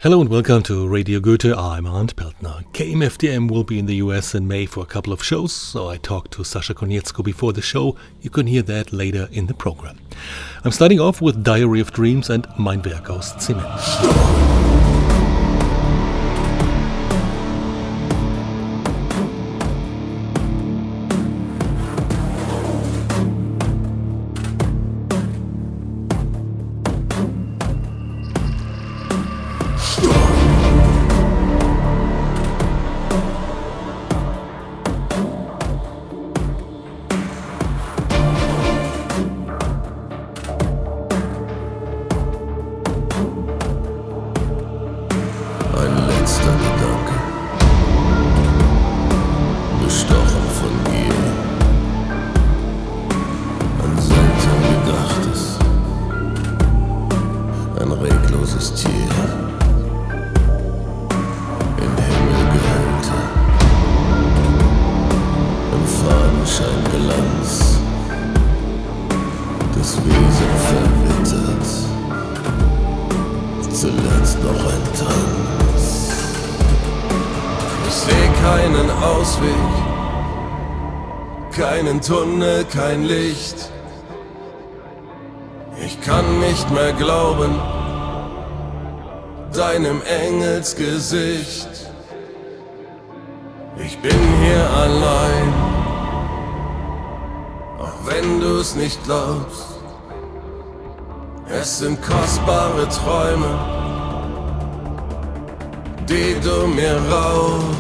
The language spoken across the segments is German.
Hello and welcome to Radio Goethe. I'm Arndt Peltner. KMFDM will be in the US in May for a couple of shows, so I talked to Sascha Konietzko before the show. You can hear that later in the program. I'm starting off with Diary of Dreams and Mein Werk aus Zement. Tunnel, kein Licht. Ich kann nicht mehr glauben deinem Engelsgesicht. Ich bin hier allein, auch wenn du's nicht glaubst. Es sind kostbare Träume, die du mir raubst.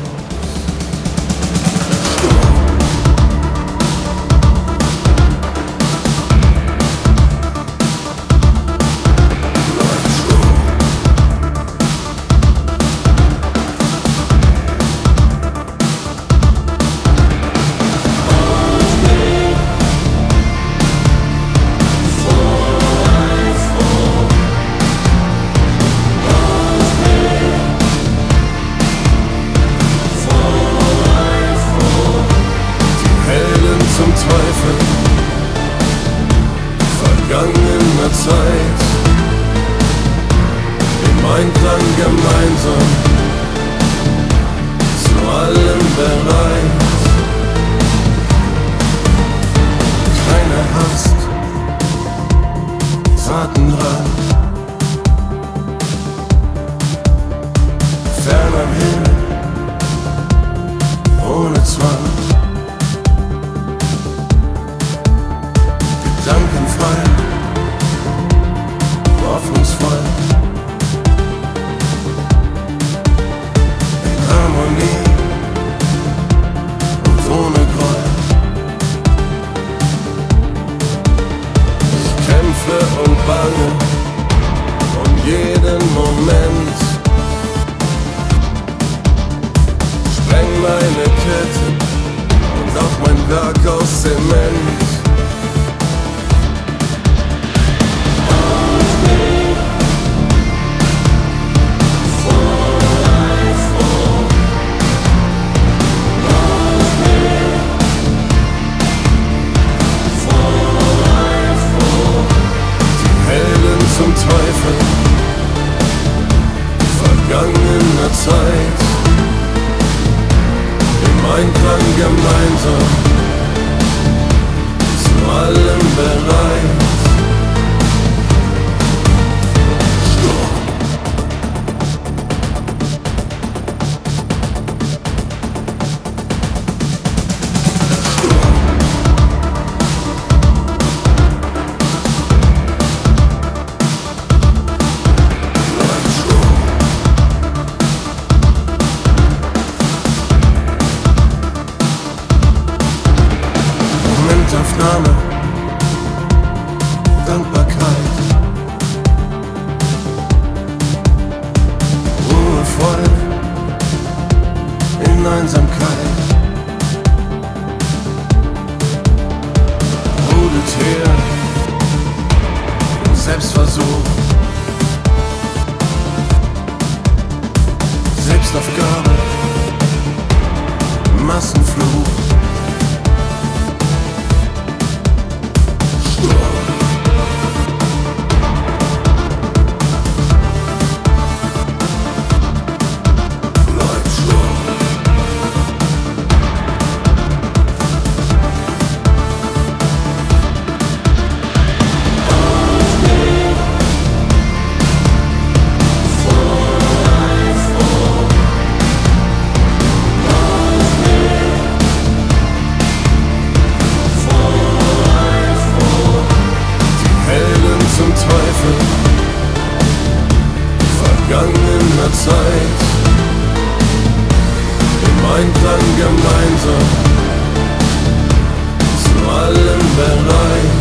Zeit im Einklang gemeinsam zu allem bereit.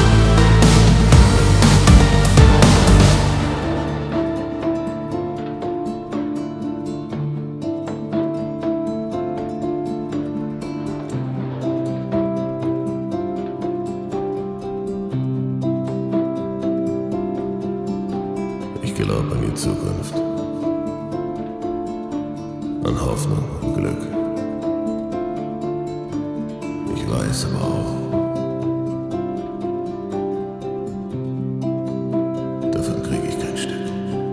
Ich glaube an die Zukunft, an Hoffnung und Glück. Ich weiß aber auch, davon kriege ich kein Stück.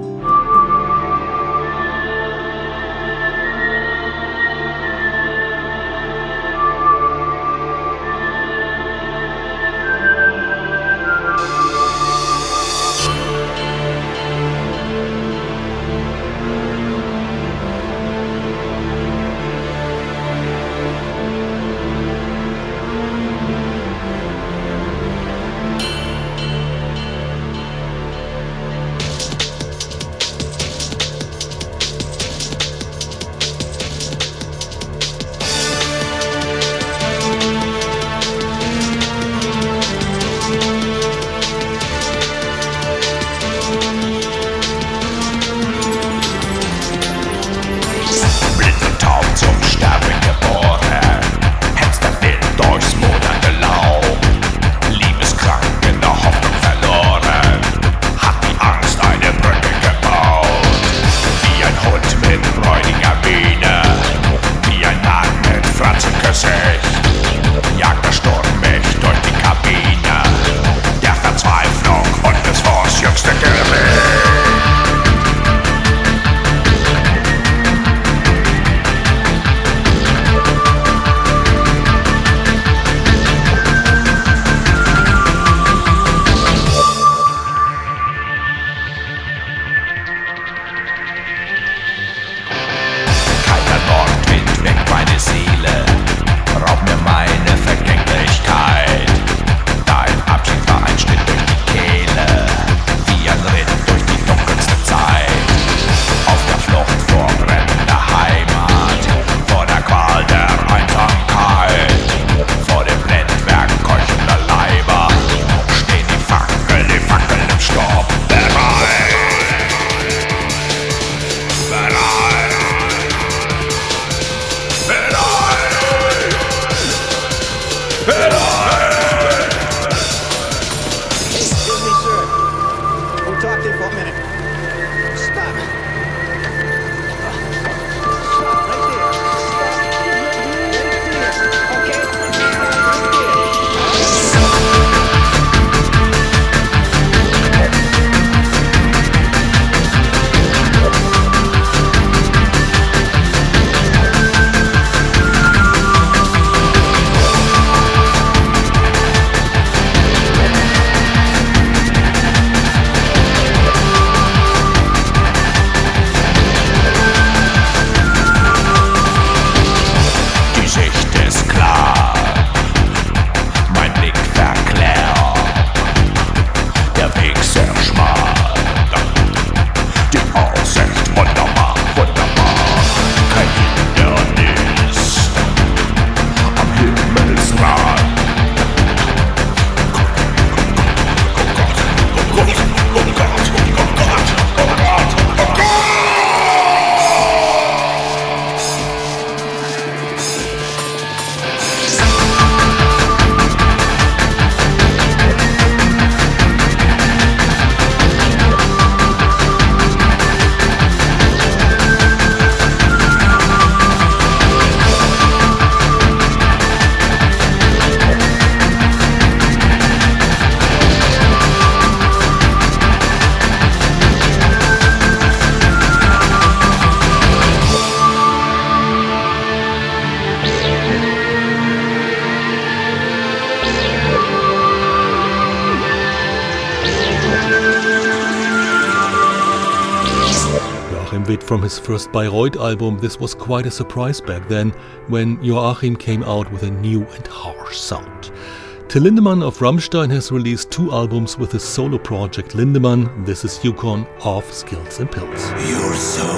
bit from his first Bayreuth album, this was quite a surprise back then when Joachim came out with a new and harsh sound. Till Lindemann of Rammstein has released 2 albums with his solo project Lindemann. This is Yukon of Skills and Pills. You're so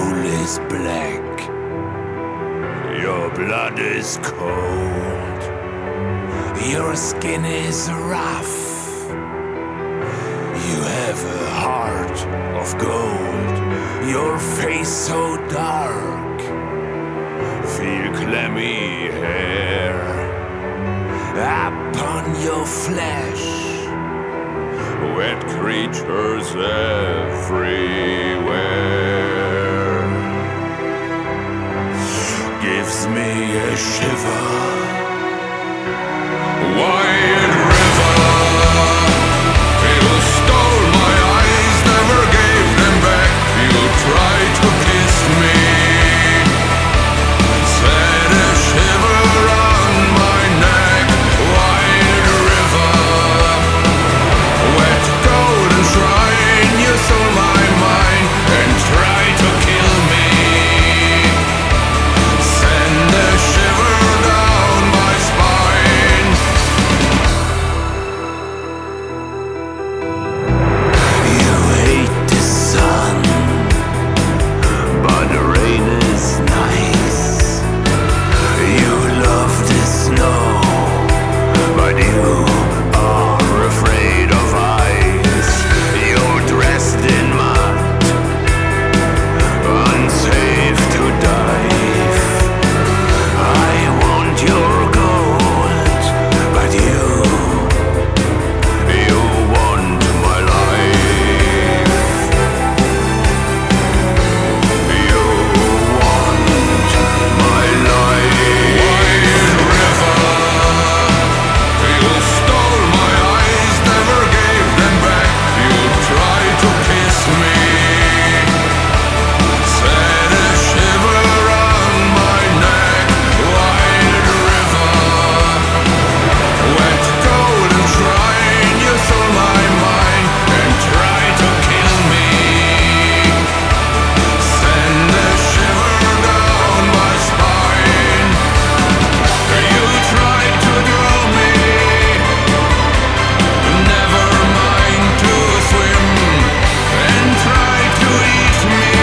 is black, your blood is cold, your skin is rough, you have a heart of gold, your face so dark, feel clammy hair upon your flesh, wet creatures everywhere. Gives me a shiver. White river, you stole my eyes, never gave them back. You tried to kiss me, set a shiver on my neck. White river, wet golden shrine, you stole my mind and tried to kill me. Send a shiver down my spine. You hate the sun, but the rain is nice. You love the snow, but you are afraid of ice. You're dressed in mud, unsafe to dive. I want your gold, but you want my life. You want my life. White river, you stole my eyes, never gave them back. You tried to kiss me, set a shiver on my neck. White river, wet golden shrine, you stole my mind and tried to kill me. Send a shiver down my spine. You tried to draw me, never mind to swim, and tried to eat me.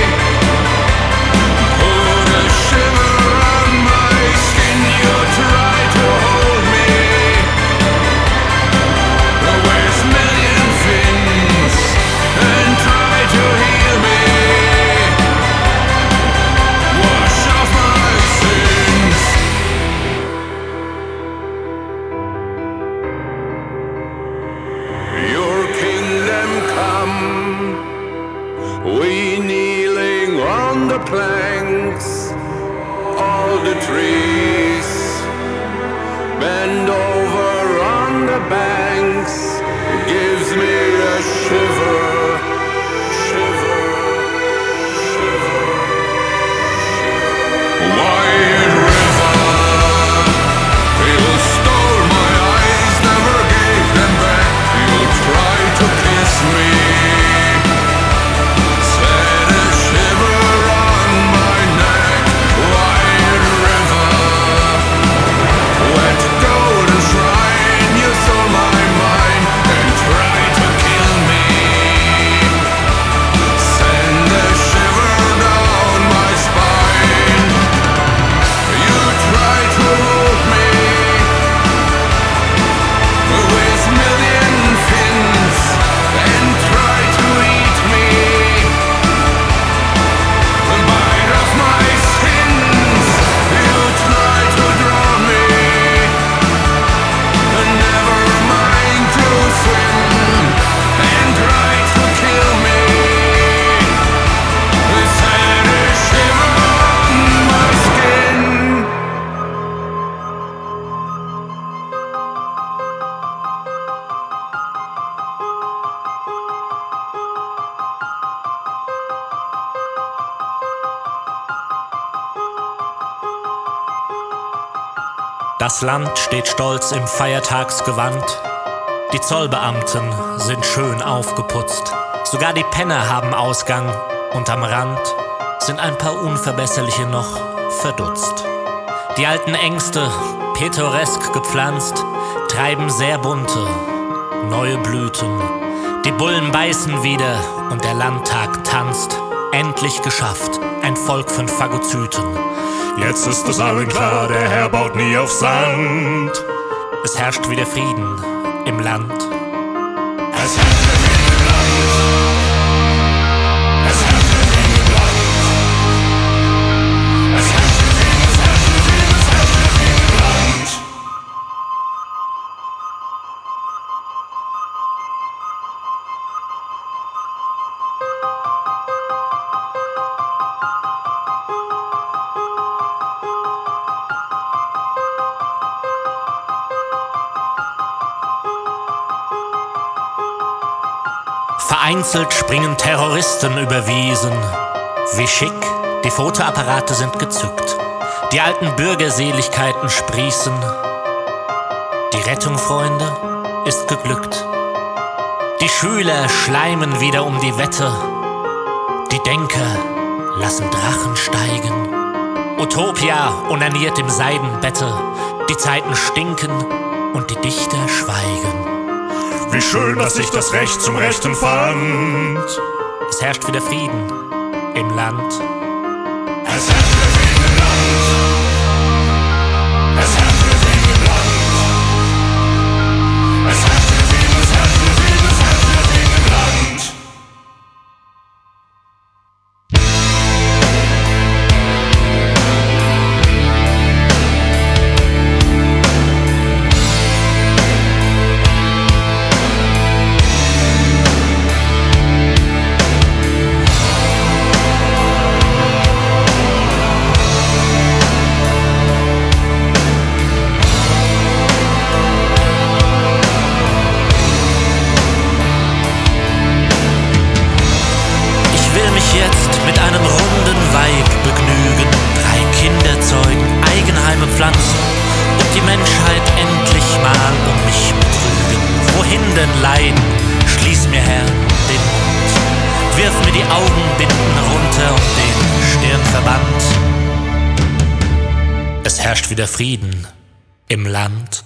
Put a shiver on my skin, you tried to hold me. With million fins, and tried to heal me. Wash off my sins. Your kingdom come, we kneeling on the planks, all the trees bend over on the banks. Gives me a shiver, shiver, shiver. White river, you stole my eyes, never gave them back. You tried to kiss me, set a shiver on my neck. White river, wet golden shrine, you stole my mind and tried to kill me. Send a shiver down my spine. You tried to hold me with million fins and tried to eat me. Bite off my skins. You tried to draw me, never mind to swim, and tried to kill me. Set a shiver on my skin. Das Land steht stolz im Feiertagsgewand. Die Zollbeamten sind schön aufgeputzt. Sogar die Penner haben Ausgang und am Rand sind ein paar Unverbesserliche noch verdutzt. Die alten Ängste, pittoresk gepflanzt, treiben sehr bunte, neue Blüten. Die Bullen beißen wieder und der Landtag tanzt. Endlich geschafft, ein Volk von Phagozyten. Jetzt ist es allen klar, der Herr baut nie auf Sand. Es herrscht wieder Frieden im Land. Es herrscht Frieden im Land. Es herrscht Frieden im Land. Es herrscht Frieden, es herrscht Frieden, es herrscht Frieden im Land. Vereinzelt springen Terroristen über Wiesen. Wie schick, die Fotoapparate sind gezückt. Die alten Bürgerseligkeiten sprießen. Die Rettung, Freunde, ist geglückt. Die Schüler schleimen wieder um die Wette. Die Denker lassen Drachen steigen. Utopia onaniert im Seidenbette. Die Zeiten stinken und die Dichter schweigen. Wie schön, dass ich das Recht zum Rechten fand. Es herrscht wieder Frieden im Land. Es herrscht wieder Frieden im Land. Es herrscht wieder Frieden im Land. Es herrscht wieder Frieden, es herrscht wieder Frieden, es herrscht wieder Frieden im Land. Jetzt mit einem runden Weib begnügen, 3 Kinder zeugen, Eigenheime pflanzen und die Menschheit endlich mal um mich betrügen. Wohin denn Leiden? Schließ mir, Herr, den Mund, wirf mir die Augenbinden runter und den Stirnverband. Es herrscht wieder Frieden im Land.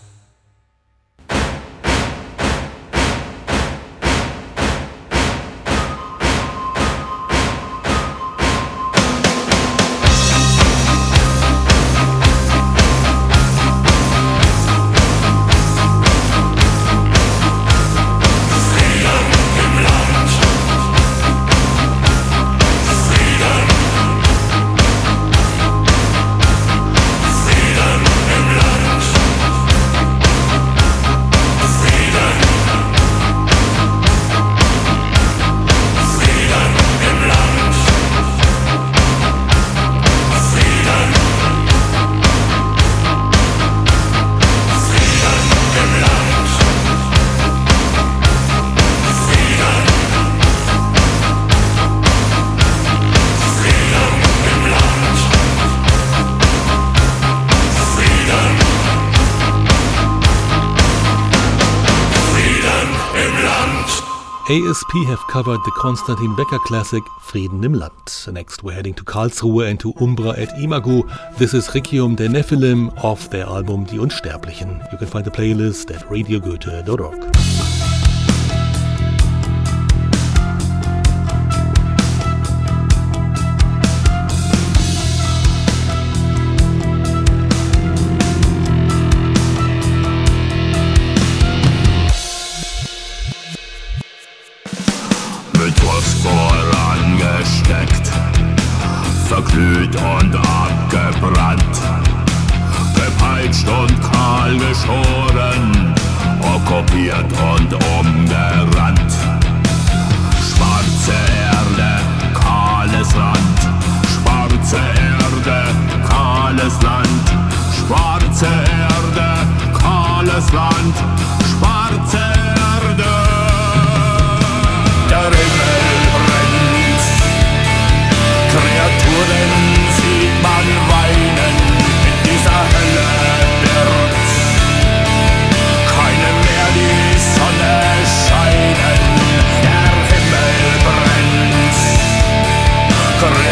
ASP have covered the Konstantin Becker classic Frieden im Land. Next we're heading to Karlsruhe and to Umbra et Imago. This is Requiem der Nephilim off their album Die Unsterblichen. You can find the playlist at radiogoethe.org. Verglüht und abgebrannt, gepeitscht und kahl geschoren, okkupiert und umgerannt. Schwarze Erde, kahles Land, schwarze Erde, kahles Land, schwarze Erde, kahles Land, schwarze Erde. Der Himmel brennt, Kreaturen sieht man weinen, in dieser Hölle wird keine mehr die Sonne scheinen. Der Himmel brennt,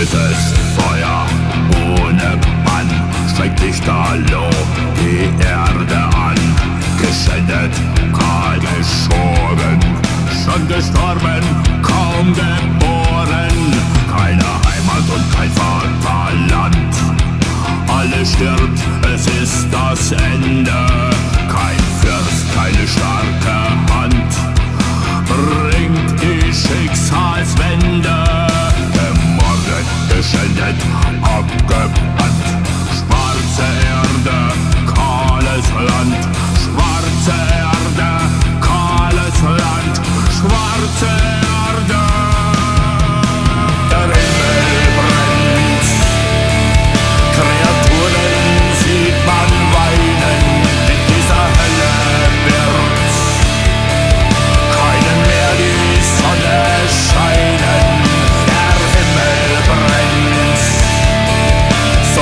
Böses Feuer ohne Bann streckt lichterloh die Erde an. Geschändet, kahl geschoren, schon gestorben, kaum geboren. Keine Heimat und kein Vaterland. Alles stirbt, es ist das Ende. Kein Fürst, keine starke Hand bringt die Schicksalswende. Gemordet, geschändet, abgebrannt. Schwarze Erde, kahles Land. Schwarze Erde, kahles Land. Schwarze Erde. Der Himmel brennt. Kreaturen sieht man weinen. In dieser Hölle wird keinen mehr die Sonne scheinen. Der Himmel brennt. So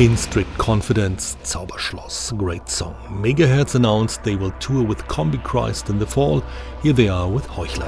Skin Strict Confidence, Zauberschloss, great song. Megahertz announced they will tour with Combichrist in the fall. Here they are with Heuchler.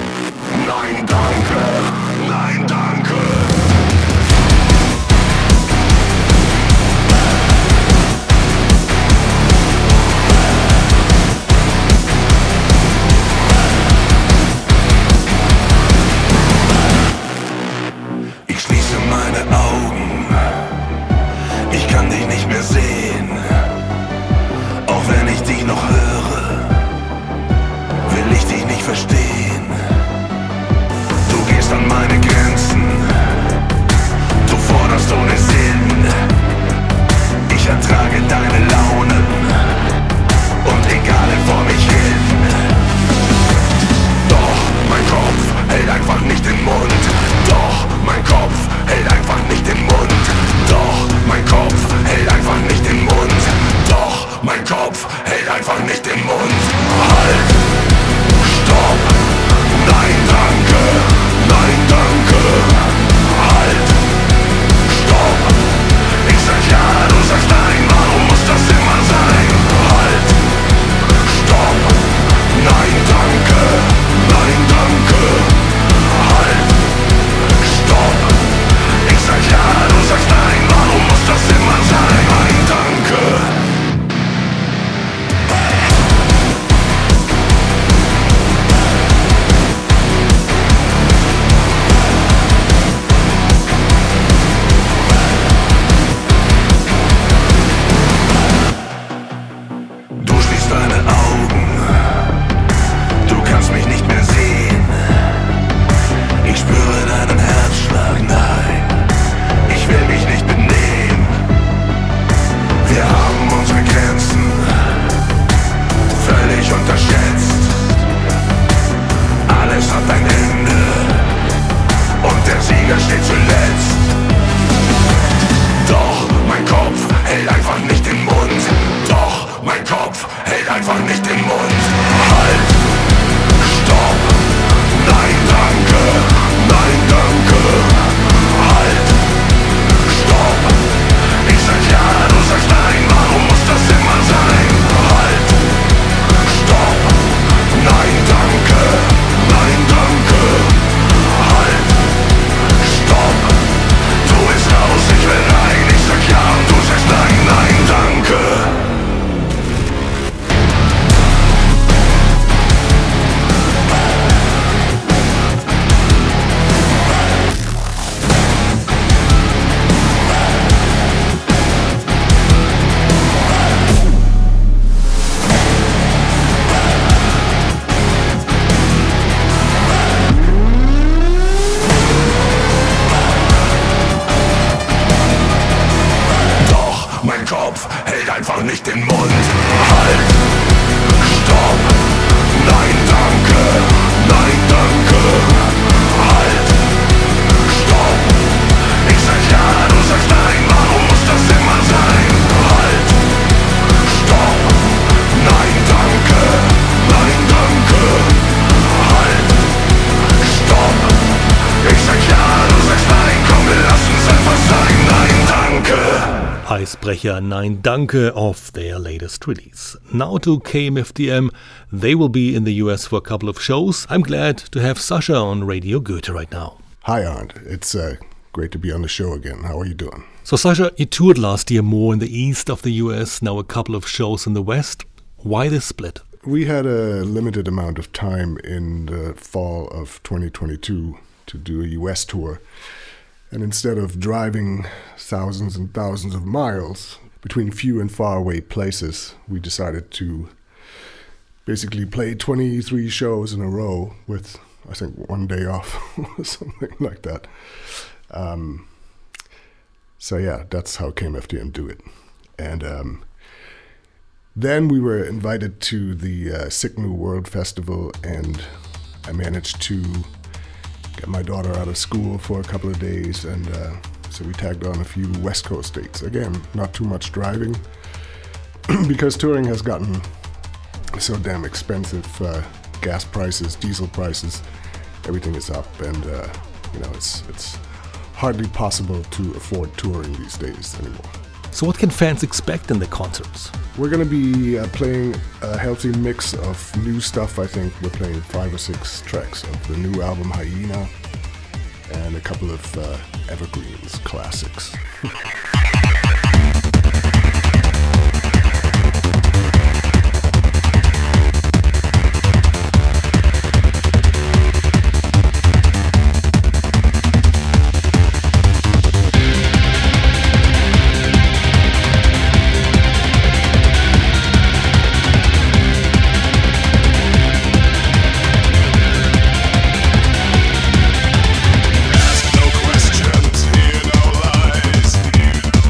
Nein, danke. Nein, danke. Versprecher Nein Danke of their latest release. Now to KMFDM. They will be in the US for a couple of shows. I'm glad to have Sasha on Radio Goethe right now. Hi, Arndt. It's great to be on the show again. How are you doing? So Sasha, you toured last year more in the east of the US, now a couple of shows in the west. Why this split? We had a limited amount of time in the fall of 2022 to do a US tour. And instead of driving thousands and thousands of miles between few and far away places, we decided to basically play 23 shows in a row with, I think, 1 day off or something like that. So yeah, that's how KMFDM do it. And then we were invited to the Sick New World Festival, and I managed to get my daughter out of school for a couple of days, and so we tagged on a few West Coast dates. Again, not too much driving, because touring has gotten so damn expensive. Gas prices, diesel prices, everything is up, and it's hardly possible to afford touring these days anymore. So what can fans expect in the concerts? We're going to be playing a healthy mix of new stuff. I think we're playing 5 or 6 tracks of the new album Hyena and a couple of evergreens, classics. Ask no questions, hear no lies.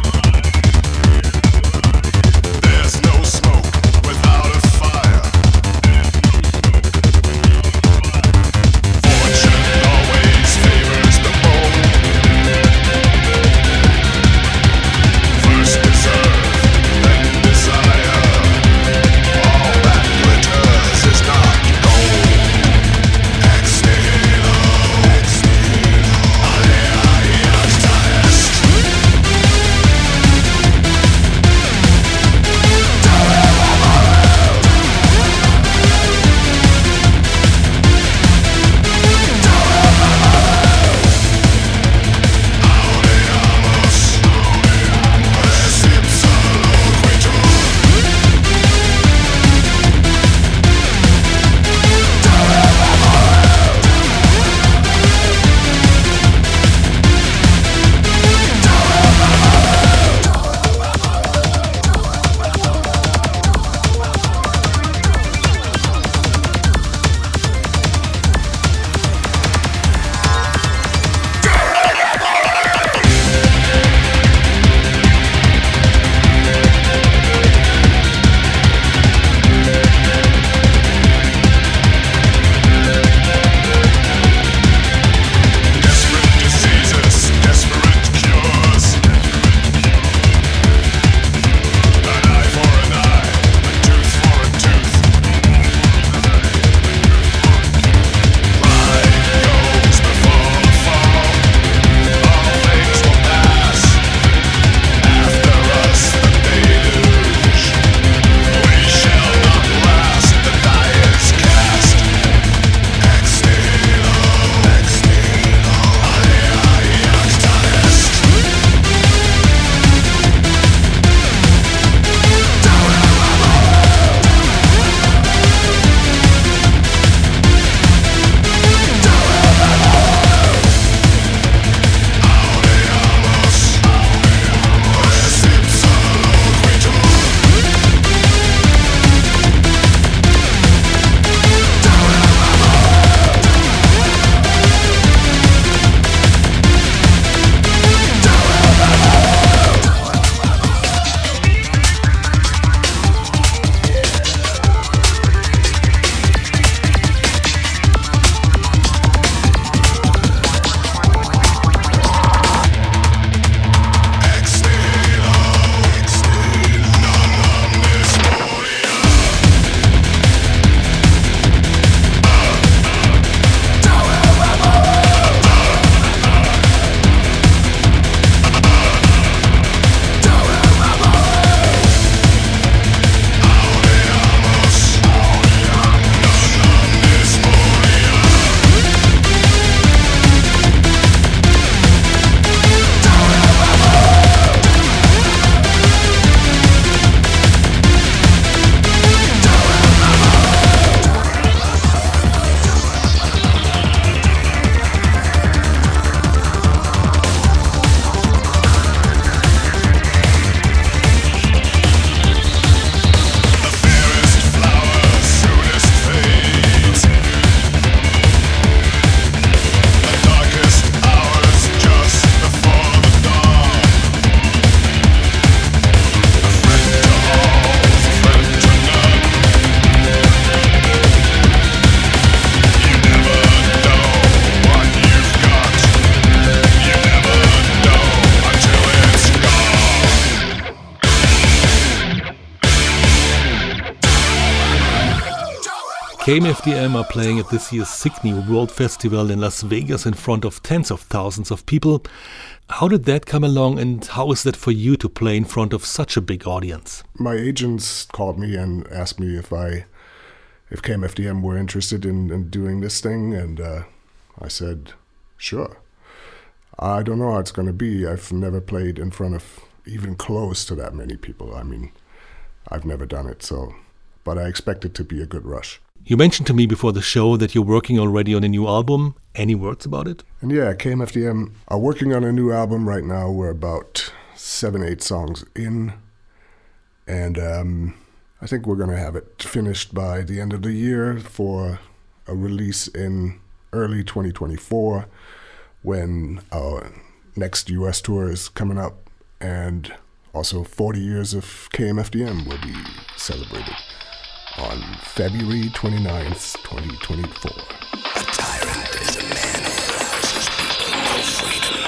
KMFDM are playing at this year's SIGNI World Festival in Las Vegas in front of tens of thousands of people. How did that come along, and how is that for you to play in front of such a big audience? My agents called me and asked me if KMFDM were interested in doing this thing, and I said, sure. I don't know how it's going to be. I've never played in front of even close to that many people. I mean, I've never done it, but I expect it to be a good rush. You mentioned to me before the show that you're working already on a new album. Any words about it? And yeah, KMFDM are working on a new album right now. We're about 7-8 songs in, and I think we're going to have it finished by the end of the year for a release in early 2024 when our next US tour is coming up, and also 40 years of KMFDM will be celebrated on February 29th, 2024. A tyrant is a man who allows his people no freedom,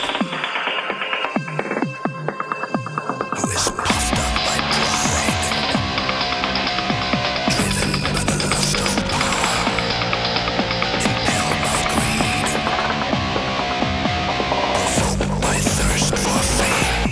who is puffed up by pride, driven by the lust of power, impelled by greed, provoked by thirst for fame.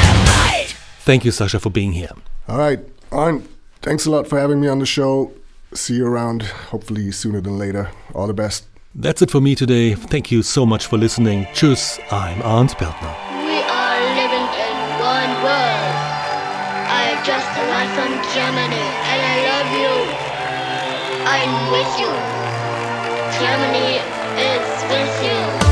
Thank you, Sasha, for being here. All right, Arndt, thanks a lot for having me on the show. see you around, hopefully sooner than later. All the best. That's it for me today. Thank you so much for listening. Tschüss, I'm Arndt Peltner. We are living in one world. I just arrived from Germany and I love you. I'm with you. Germany is with you.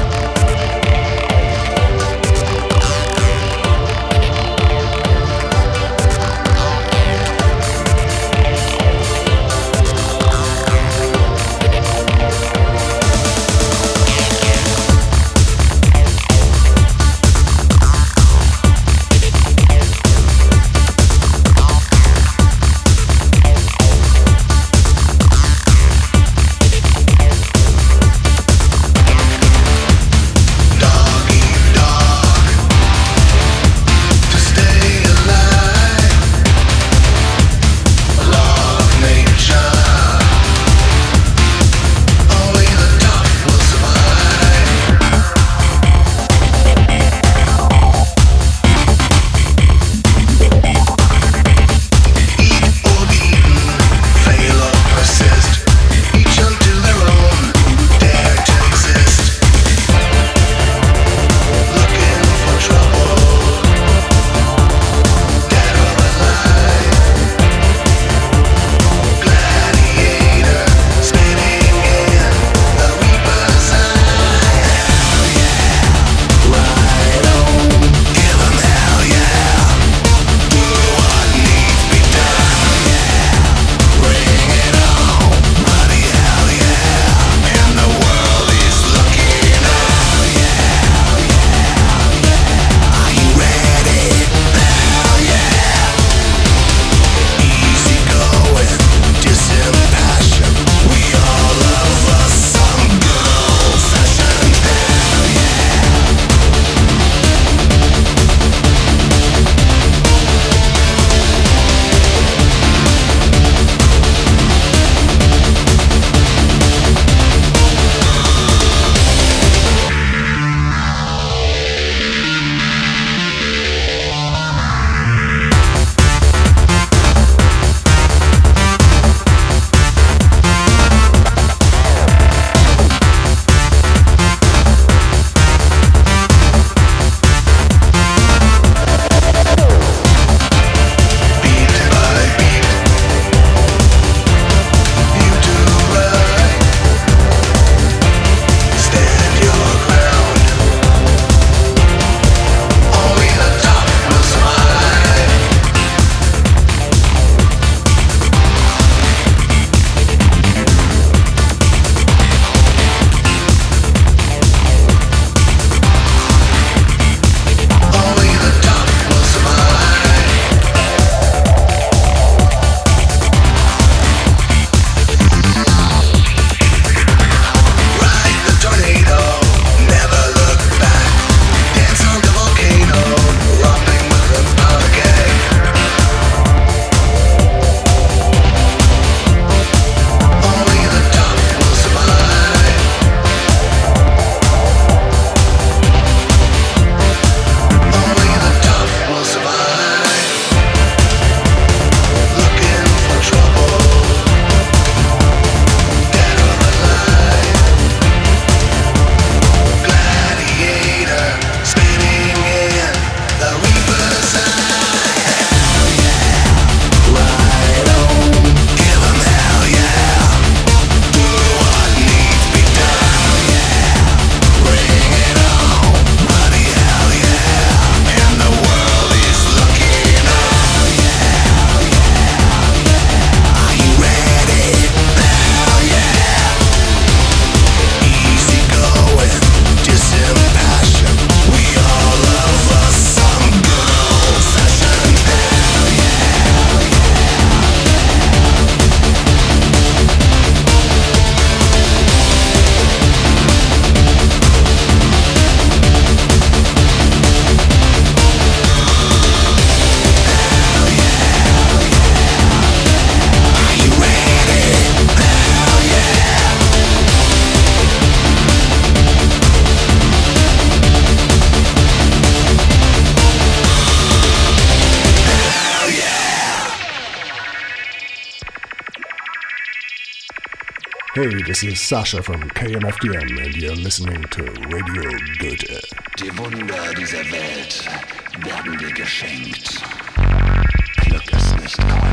Hey, this is Sasha from KMFDM and you're listening to Radio Goethe. Die Wunder dieser Welt werden dir geschenkt. Glück ist nicht kaum.